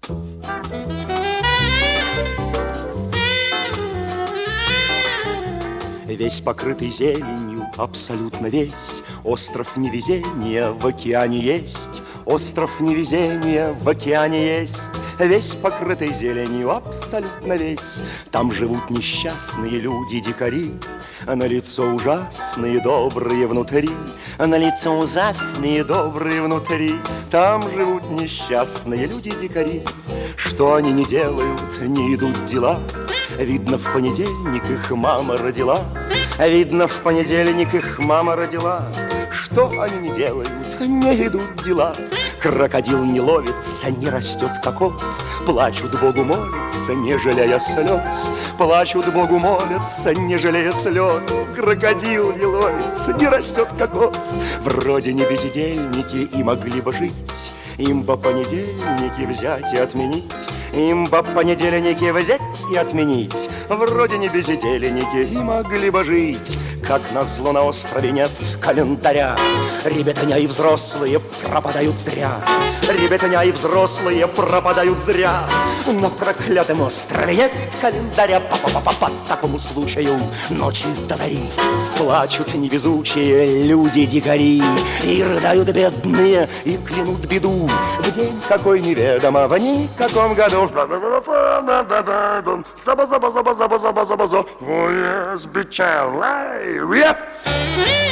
Весь покрытый зеленью, абсолютно весь, остров невезения в океане есть. Остров невезения в океане есть. Весь покрытый зеленью, абсолютно весь. Там живут несчастные люди-дикари, а на лицо ужасные, добрые внутри. А на лицо ужасные, добрые внутри. Там живут несчастные люди-дикари. Что они не делают, не идут дела. Видно, в понедельник их мама родила. Видно, в понедельник их мама родила. Что они не делают, не идут дела. Крокодил не ловится, не растет кокос. Плачут Богу, молятся, не жалея слез. Плачут Богу, молятся, не жалея слез. Крокодил не ловится, не растет кокос. Вроде не бездельники и могли бы жить. Им бы понедельники взять и отменить. Им бы понедельники взять и отменить. Вроде не бездельники и могли бы жить. Как назло на острове нет календаря. Ребятня и взрослые пропадают зря. Ребятня и взрослые пропадают зря. На проклятом острове нет календаря. По такому случаю ночи до зари плачут невезучие люди-дикари. И рыдают бедные, и клянут беду в день какой неведомо, в никаком году. Заба-заба-заба-заба-заба-заба-заба. Oh yes, bitch, right?